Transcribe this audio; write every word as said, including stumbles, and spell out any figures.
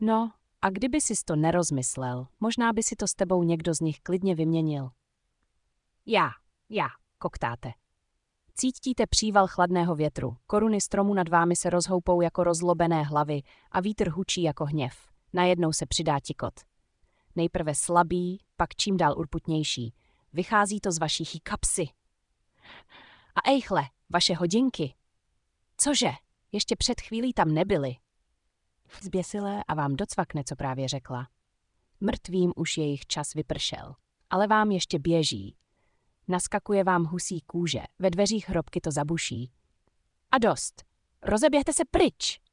No, a kdyby sis to nerozmyslel, možná by si to s tebou někdo z nich klidně vyměnil. Já, já, koktáte. Cítíte příval chladného větru, koruny stromů nad vámi se rozhoupou jako rozlobené hlavy a vítr hučí jako hněv. Najednou se přidá tikot. Nejprve slabý, pak čím dál urputnější. Vychází to z vaší kapsy. A ejchle, vaše hodinky. Cože, ještě před chvílí tam nebyly. Zběsilé a vám docvakne, co právě řekla. Mrtvým už jejich čas vypršel, ale vám ještě běží. Naskakuje vám husí kůže, ve dveřích hrobky to zabuší. A dost, rozeběhte se pryč!